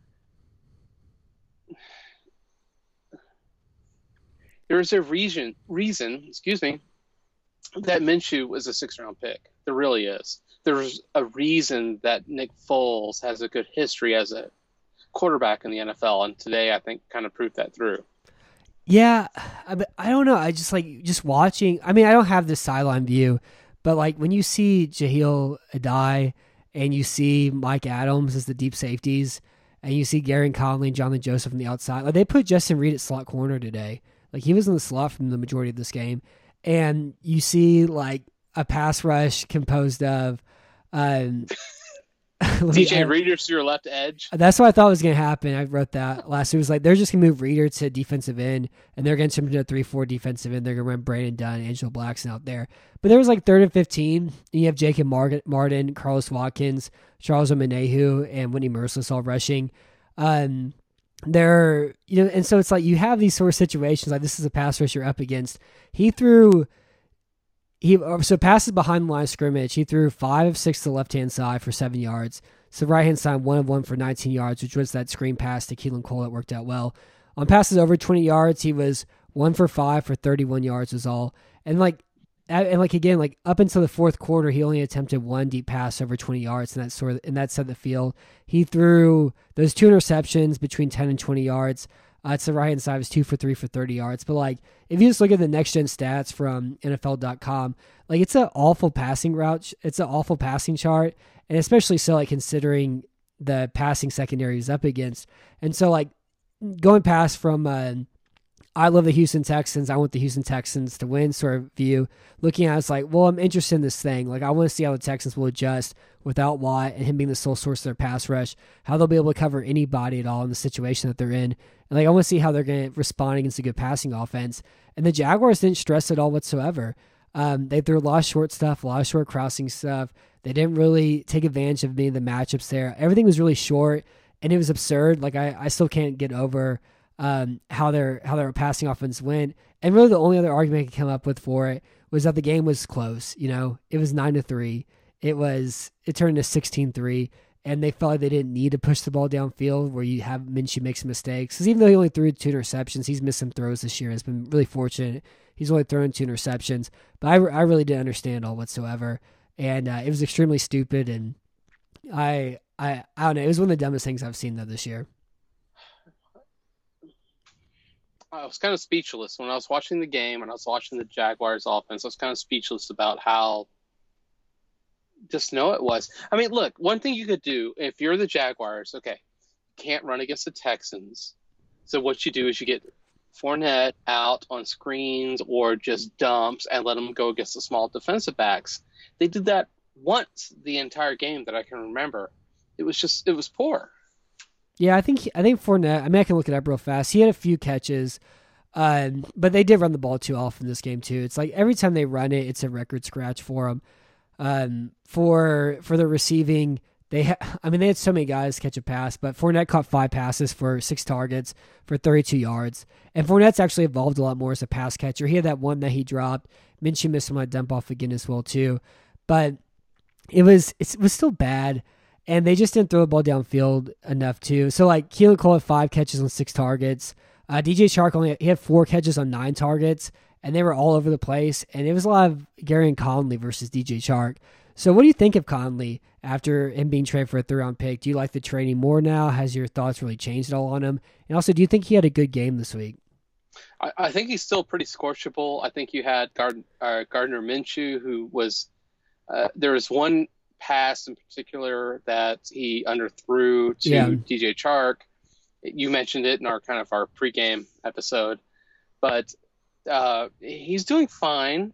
there's a reason, reason, excuse me, that Minshew was a six-round pick. There really is. There's a reason that Nick Foles has a good history as a quarterback in the N F L, and today I think kind of proved that through. Yeah, I, I don't know. I just like just watching. I mean, I don't have the sideline view, but like when you see Jahlil Adai and you see Mike Adams as the deep safeties, and you see Gary Conley and Jonathan Joseph on the outside, like they put Justin Reed at slot corner today. Like he was in the slot from the majority of this game, and you see like a pass rush composed of. Um, D J Reader to your left edge. That's what I thought was going to happen. I wrote that last week. It was like they're just going to move Reader to defensive end, and they're going to turn into a three four defensive end. They're going to run Brandon Dunn, Angelo Blackson out there. But there was like third and fifteen, and you have Jacob Martin, Carlos Watkins, Charles Omenihu, and Whitney Merciless all rushing. Um, they're, you know, and so it's like you have these sort of situations. Like this is a pass rush you're up against. He threw. He so passes behind the line of scrimmage. He threw five of six to the left hand side for seven yards. So right hand side one of one for nineteen yards, which was that screen pass to Keelan Cole that worked out well. On passes over twenty yards, he was one for five for thirty-one yards is all. And like and like again, like up until the fourth quarter, he only attempted one deep pass over twenty yards, and that sort of and that set the field. He threw those two interceptions between ten and twenty yards. Uh, it's the right-hand side. It was two for three for thirty yards. But, like, if you just look at the next-gen stats from N F L dot com, like, it's an awful passing route. It's an awful passing chart, and especially so, like, considering the passing secondary he's up against. And so, like, going past from uh, I love the Houston Texans, I want the Houston Texans to win sort of view, looking at it, it's like, well, I'm interested in this thing. Like, I want to see how the Texans will adjust without Watt and him being the sole source of their pass rush, how they'll be able to cover anybody at all in the situation that they're in. And like I want to see how they're going to respond against a good passing offense. And the Jaguars didn't stress it all whatsoever. Um, they threw a lot of short stuff, a lot of short crossing stuff. They didn't really take advantage of any of the matchups there. Everything was really short, and it was absurd. Like I, I still can't get over um, how their how their passing offense went. And really, the only other argument I could come up with for it was that the game was close. You know, it was nine to three. It was it turned to sixteen three. And they felt like they didn't need to push the ball downfield where you have Minshew make some mistakes. Because even though he only threw two interceptions, he's missed some throws this year. It's been really fortunate. He's only thrown two interceptions. But I, I really didn't understand all whatsoever. And uh, it was extremely stupid. And I, I I don't know. It was one of the dumbest things I've seen, though, this year. I was kind of speechless. When I was watching the game and I was watching the Jaguars offense, I was kind of speechless about how just know it was. I mean, look, one thing you could do if you're the Jaguars, okay, can't run against the Texans. So what you do is you get Fournette out on screens or just dumps and let him go against the small defensive backs. They did that once the entire game that I can remember. It was just, it was poor. Yeah, I think I think Fournette, I mean, I can look it up real fast. He had a few catches, um, but they did run the ball too often this game too. It's like every time they run it, it's a record scratch for them. Um, for for the receiving, they ha- I mean they had so many guys catch a pass, but Fournette caught five passes for six targets for thirty-two yards. And Fournette's actually evolved a lot more as a pass catcher. He had that one that he dropped. Minshew missed him on a dump off again as well too. But it was it was still bad, and they just didn't throw the ball downfield enough too. So like Keelan Cole had five catches on six targets. Uh, D J Chark only he had four catches on nine targets. And they were all over the place. And it was a lot of Gary and Conley versus D J Chark. So what do you think of Conley after him being traded for a third-round pick? Do you like the trading more now? Has your thoughts really changed at all on him? And also, do you think he had a good game this week? I, I think he's still pretty scorchable. I think you had Gard, uh, Gardner Minshew, who was uh, – there was one pass in particular that he underthrew to yeah. D J Chark. You mentioned it in our kind of our pregame episode. But – Uh, he's doing fine.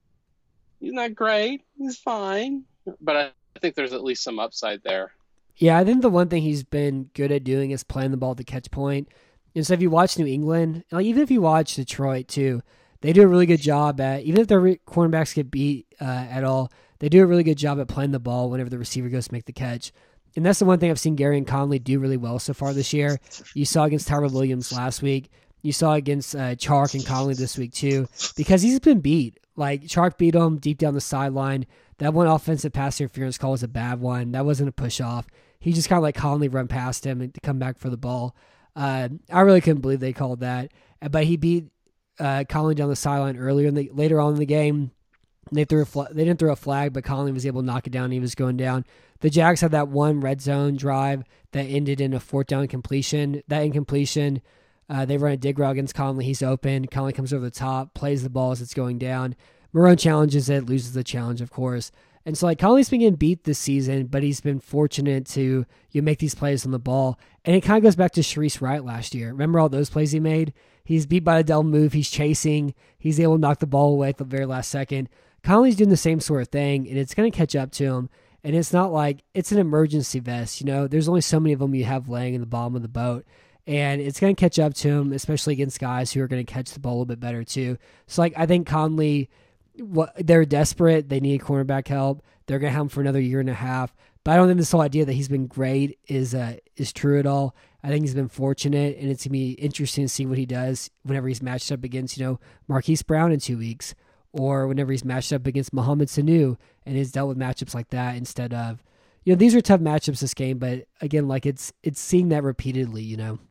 He's not great. He's fine. But I think there's at least some upside there. Yeah, I think the one thing he's been good at doing is playing the ball to catch point. And so if you watch New England, like even if you watch Detroit too, they do a really good job at, even if their re- cornerbacks get beat uh, at all, they do a really good job at playing the ball whenever the receiver goes to make the catch. And that's the one thing I've seen Gary and Conley do really well so far this year. You saw against Tyrell Williams last week. You saw against uh, Chark and Conley this week too, because he's been beat. Like Chark beat him deep down the sideline. That one offensive pass interference call was a bad one. That wasn't a push off. He just kind of like calmly run past him and come back for the ball. Uh, I really couldn't believe they called that. But he beat uh, Conley down the sideline earlier in the later on in the game. They threw a fl- they didn't throw a flag, but Conley was able to knock it down. And he was going down. The Jags had that one red zone drive that ended in a fourth down completion. That incompletion, uh, they run a dig route against Conley. He's open. Conley comes over the top, plays the ball as it's going down. Marrone challenges it, loses the challenge, of course. And so, like, Conley's been getting beat this season, but he's been fortunate to you know, make these plays on the ball. And it kind of goes back to Sharice Wright last year. Remember all those plays he made? He's beat by a double move. He's chasing. He's able to knock the ball away at the very last second. Conley's doing the same sort of thing, and it's going to catch up to him. And it's not like it's an emergency vest. You know, there's only so many of them you have laying in the bottom of the boat. And it's going to catch up to him, especially against guys who are going to catch the ball a little bit better, too. So, like, I think Conley, what, they're desperate. They need cornerback help. They're going to have him for another year and a half. But I don't think this whole idea that he's been great is uh, is true at all. I think he's been fortunate, and it's going to be interesting to see what he does whenever he's matched up against, you know, Marquise Brown in two weeks. Or whenever he's matched up against Mohamed Sanu and has dealt with matchups like that instead of, you know, these are tough matchups this game, but again, like it's it's seeing that repeatedly, you know.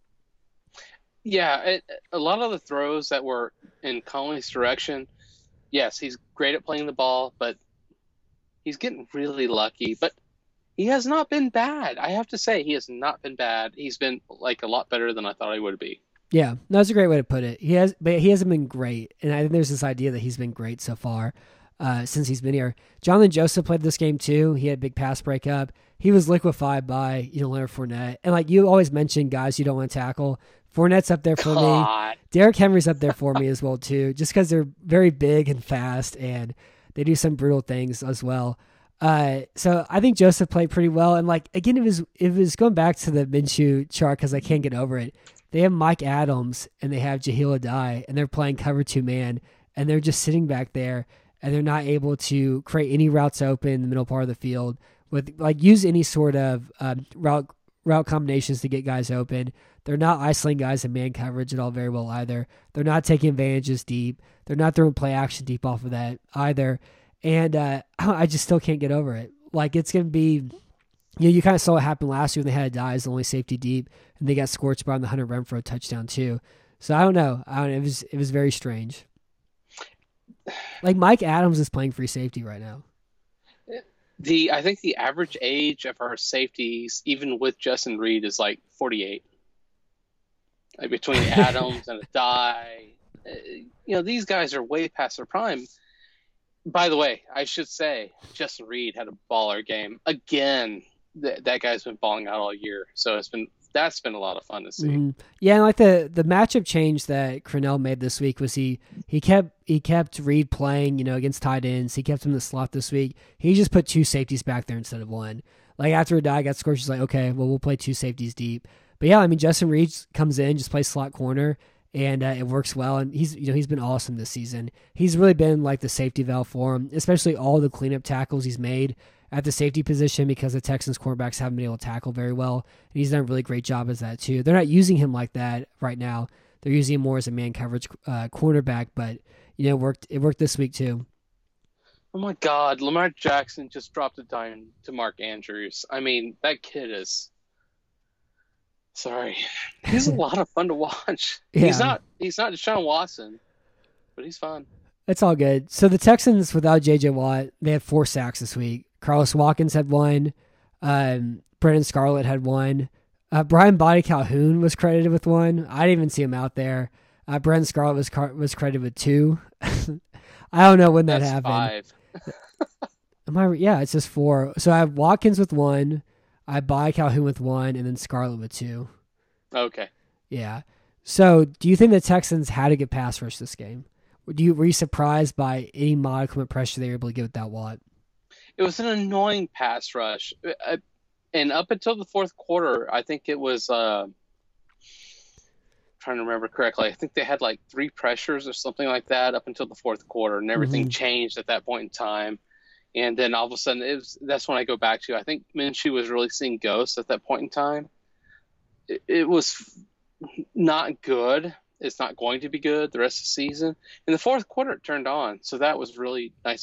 Yeah, it, a lot of the throws that were in Conley's direction, yes, he's great at playing the ball, but he's getting really lucky. But he has not been bad. I have to say, he has not been bad. He's been like a lot better than I thought he would be. Yeah, that's a great way to put it. He has, but he hasn't been great, and I think there's this idea that he's been great so far uh, since he's been here. Jonathan Joseph played this game too. He had a big pass breakup. He was liquefied by you know Leonard Fournette, and like you always mention guys you don't want to tackle. Fournette's up there for God. me. Derrick Henry's up there for me as well too, just because they're very big and fast, and they do some brutal things as well. Uh, so I think Joseph played pretty well, and like again, it was it was going back to the Minshew chart because I can't get over it. They have Mike Adams and they have Jahlil Adai, and they're playing cover two man, and they're just sitting back there, and they're not able to create any routes open in the middle part of the field with like use any sort of um, route route combinations to get guys open. They're not isolating guys in man coverage at all very well either. They're not taking advantages deep. They're not throwing play action deep off of that either. And uh, I just still can't get over it. Like it's gonna be. You know, you kind of saw what happened last year when they had Adai as the only safety deep, and they got scorched by on the Hunter Renfrow a touchdown too. So I don't know. I don't know. It was it was very strange. Like Mike Adams is playing free safety right now. The I think the average age of our safeties, even with Justin Reed, is like forty-eight. Like between Adams and Adai, uh, you know, these guys are way past their prime. By the way, I should say Justin Reed had a baller game again. Th- that guy's been balling out all year, so it's been that's been a lot of fun to see. Mm-hmm. Yeah, and like the the matchup change that Crennel made this week was he he kept he kept Reed playing, you know, against tight ends. He kept him in the slot this week. He just put two safeties back there instead of one. Like after Adai got scored, she's like, okay, well we'll play two safeties deep. But yeah, I mean Justin Reed comes in, just plays slot corner, and uh, it works well. And he's you know he's been awesome this season. He's really been like the safety valve for him, especially all the cleanup tackles he's made at the safety position because the Texans cornerbacks haven't been able to tackle very well. And he's done a really great job as that too. They're not using him like that right now. They're using him more as a man coverage uh, cornerback, but you know, it worked it worked this week too. Oh my God, Lamar Jackson just dropped a dime to Mark Andrews. I mean, that kid is sorry. He's a lot of fun to watch. Yeah. He's not he's not Deshaun Watson, but he's fun. It's all good. So the Texans without J J Watt, they had four sacks this week. Carlos Watkins had one. Um, Brendan Scarlett had one. Uh, Brian Body Calhoun was credited with one. I didn't even see him out there. Uh, Brendan Scarlett was car- was credited with two. I don't know when that That's happened. Five. Am I? Yeah, it's just four. So I have Watkins with one. I have Body Calhoun with one, and then Scarlett with two. Okay. Yeah. So do you think the Texans had to get pass rush this game? Do you were you surprised by any modicum of pressure they were able to get without Watt? It was an annoying pass rush. Uh, and up until the fourth quarter, I think it was, uh, trying to remember correctly, I think they had like three pressures or something like that up until the fourth quarter, and everything Mm-hmm. changed at that point in time. And then all of a sudden, it was, that's when I go back to, I think Minshew was really seeing ghosts at that point in time. It, it was not good. It's not going to be good the rest of the season. In the fourth quarter, it turned on, so that was really nice to see.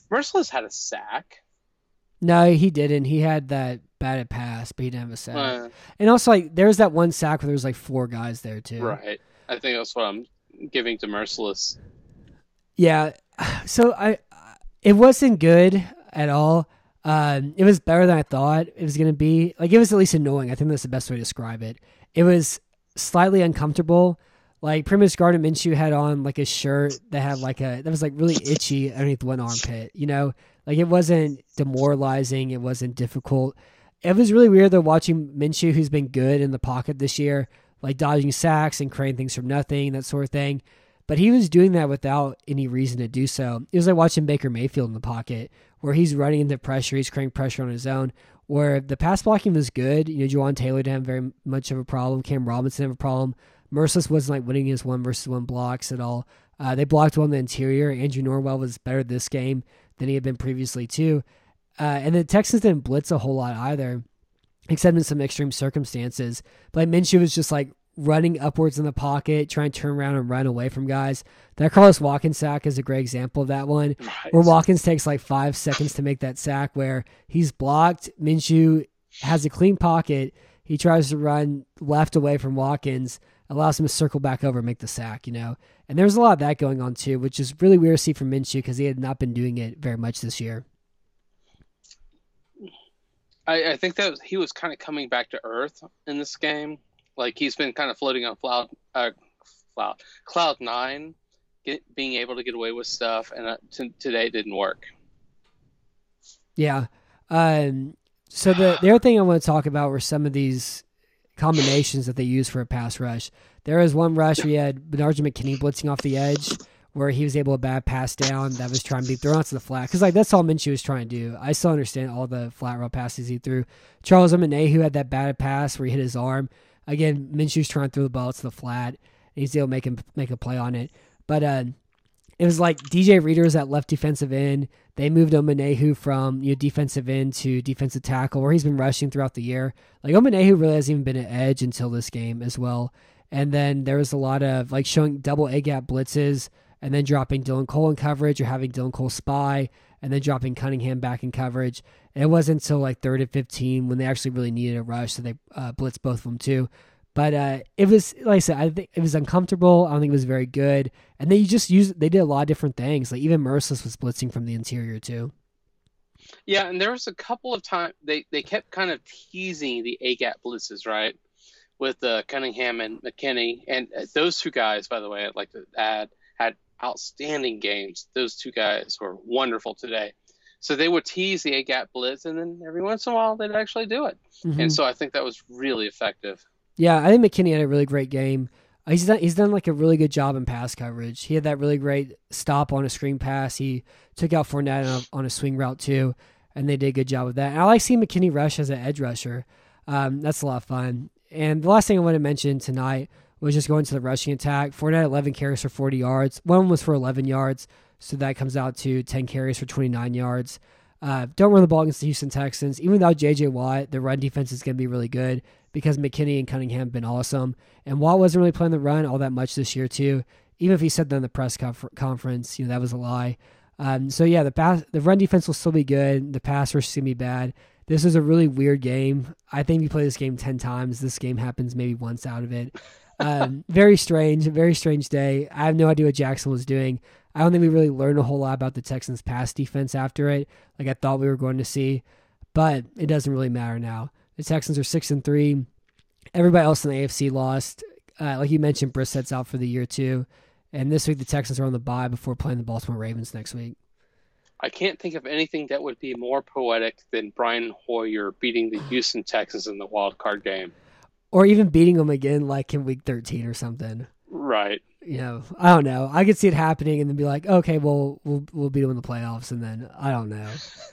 Merciless had a sack. No, he didn't. He had that batted pass, but he didn't have a sack. Uh, and also, like, there was that one sack where there was like four guys there too. right. I think that's what I'm giving to Merciless. Yeah. So I, it wasn't good at all. Um, it was better than I thought it was going to be. Like, it was at least annoying. I think that's the best way to describe it. It was slightly uncomfortable. Like, pretty much Gardner Minshew had on like a shirt that had like a, that was like really itchy underneath one armpit, you know? Like, it wasn't demoralizing. It wasn't difficult. It was really weird though watching Minshew, who's been good in the pocket this year, like dodging sacks and creating things from nothing, that sort of thing. But he was doing that without any reason to do so. It was like watching Baker Mayfield in the pocket, where he's running into pressure, he's creating pressure on his own, where the pass blocking was good. You know, Juwan Taylor didn't have very much of a problem. Cam Robinson didn't have a problem. Merciless wasn't like winning his one versus one blocks at all. Uh, they blocked well in the interior. Andrew Norwell was better this game than he had been previously too. Uh, and the Texans didn't blitz a whole lot either, except in some extreme circumstances. But like, Minshew was just like running upwards in the pocket, trying to turn around and run away from guys. That Carlos Watkins sack is a great example of that one, Right. where Watkins takes like five seconds to make that sack, where he's blocked. Minshew has a clean pocket. He tries to run left away from Watkins, allows him to circle back over and make the sack, you know. And there's a lot of that going on too, which is really weird to see from Minshew because he had not been doing it very much this year. I, I think that he was kind of coming back to earth in this game. Like, he's been kind of floating on cloud, uh, cloud, cloud nine, get, being able to get away with stuff, and uh, t- today didn't work. Yeah. Um, so the, the other thing I want to talk about were some of these combinations that they use for a pass rush. There was one rush where you had Bernard McKinney blitzing off the edge, where he was able to bad pass down that was trying to be thrown out to the flat. Because like that's all Minshew was trying to do. I still understand all the flat route passes he threw. Charles Omenihu, who had that bad pass where he hit his arm. Again, Minshew's trying to throw the ball to the flat. And he's able to make him make a play on it. But uh, it was like D J Reader was at left defensive end. They moved Omenihu from you know, defensive end to defensive tackle, where he's been rushing throughout the year. Like Omenihu really hasn't even been an edge until this game as well. And then there was a lot of like showing double A gap blitzes, and then dropping Dylan Cole in coverage, or having Dylan Cole spy, and then dropping Cunningham back in coverage. And it wasn't until like third and fifteen when they actually really needed a rush, so they uh, blitzed both of them too. But uh, it was, like I said, I think it was uncomfortable. I don't think it was very good. And they just used, they did a lot of different things. Like even Merciless was blitzing from the interior too. Yeah, and there was a couple of times they, they kept kind of teasing the A-gap blitzes, right, with uh, Cunningham and McKinney. And those two guys, by the way, I'd like to add, had outstanding games. Those two guys were wonderful today. So they would tease the A-gap blitz, and then every once in a while they'd actually do it. Mm-hmm. And so I think that was really effective. Yeah, I think McKinney had a really great game. Uh, he's done, he's done like a really good job in pass coverage. He had that really great stop on a screen pass. He took out Fournette on a, on a swing route too, and they did a good job with that. And I like seeing McKinney rush as an edge rusher. Um, that's a lot of fun. And the last thing I want to mention tonight was just going to the rushing attack. Fournette, eleven carries for forty yards. One was for eleven yards, so that comes out to ten carries for twenty-nine yards. Uh, don't run the ball against the Houston Texans. Even without J J Watt, the run defense is going to be really good because McKinney and Cunningham have been awesome. And Watt wasn't really playing the run all that much this year too. Even if he said that in the press conf- conference, you know, that was a lie. Um, so yeah, the pass, the run defense will still be good. The pass rush is going to be bad. This is a really weird game. I think if you play this game ten times, this game happens maybe once out of it. Um, very strange, very strange day. I have no idea what Jackson was doing. I don't think we really learned a whole lot about the Texans' pass defense after it, like I thought we were going to see. But it doesn't really matter now. The Texans are six and three. Everybody else in the A F C lost. Uh, like you mentioned, Brissett's out for the year too. And this week the Texans are on the bye before playing the Baltimore Ravens next week. I can't think of anything that would be more poetic than Brian Hoyer beating the Houston Texans in the wild card game. Or even beating them again like in week thirteen or something. Right. You know, I don't know. I could see it happening and then be like, okay, well, we'll we'll beat them in the playoffs, and then I don't know.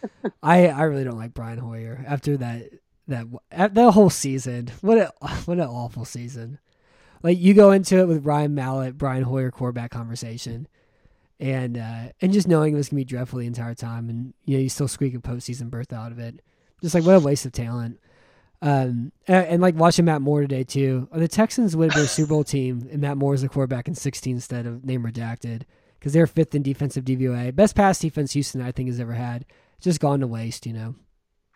I I really don't like Brian Hoyer after that that that whole season. What a what an awful season. Like you go into it with Ryan Mallett, Brian Hoyer quarterback conversation, and uh, and just knowing it was gonna be dreadful the entire time, and you know you still squeak a postseason berth out of it. Just like what a waste of talent. Um, and, and like watching Matt Moore today too. The Texans would have been a Super Bowl team, and Matt Moore is the quarterback in sixteen instead of name redacted, because they're fifth in defensive D V O A. Best pass defense Houston, I think, has ever had. Just gone to waste, you know.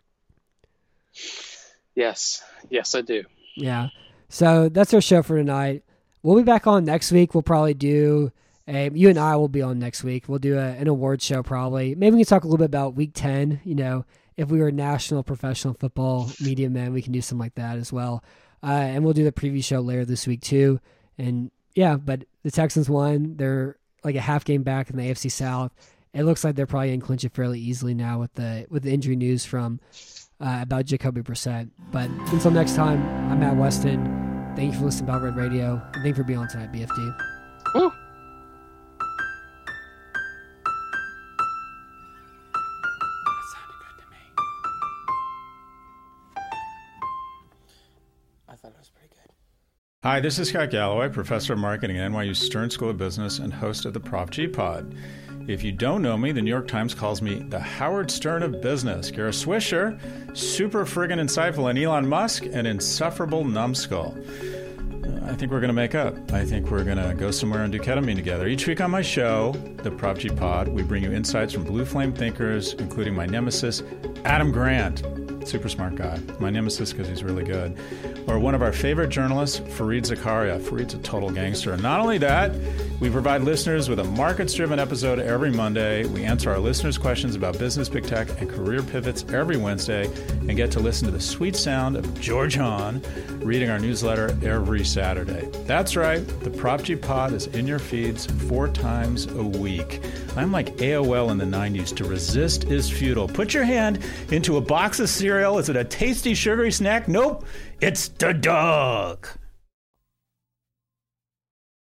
Yes. Yes, I do. Yeah. So that's our show for tonight. We'll be back on next week. We'll probably do a, you and I will be on next week. We'll do a, an award show probably. Maybe we can talk a little bit about week ten. You know, if we were national professional football media men, we can do something like that as well. Uh, and we'll do the preview show later this week too. And yeah, but the Texans won. They're like a half game back in the A F C South. It looks like they're probably going to clinch it fairly easily now with the with the injury news from uh, about Jacoby Brissett. But until next time, I'm Matt Weston. Thank you for listening to Battle Red Radio. And thank you for being on tonight, B F D. Woo. Hi, this is Scott Galloway, professor of marketing at N Y U Stern School of Business and host of the Prof G Pod. If you don't know me, the New York Times calls me the Howard Stern of business. You're a Swisher, super friggin' insightful, and Elon Musk, an insufferable numbskull. I think we're going to make up. I think we're going to go somewhere and do ketamine together. Each week on my show, the Prof G Pod, we bring you insights from blue flame thinkers, including my nemesis, Adam Grant. Super smart guy. My nemesis because he's really good. Or one of our favorite journalists, Fareed Zakaria. Fareed's a total gangster. And not only that, we provide listeners with a markets-driven episode every Monday. We answer our listeners' questions about business, big tech, and career pivots every Wednesday, and get to listen to the sweet sound of George Hahn reading our newsletter every Saturday. That's right. The Prop G Pod is in your feeds four times a week. I'm like A O L in the nineties. To resist is futile. Put your hand into a box of cereal. Is it a tasty, sugary snack? Nope. It's the dog.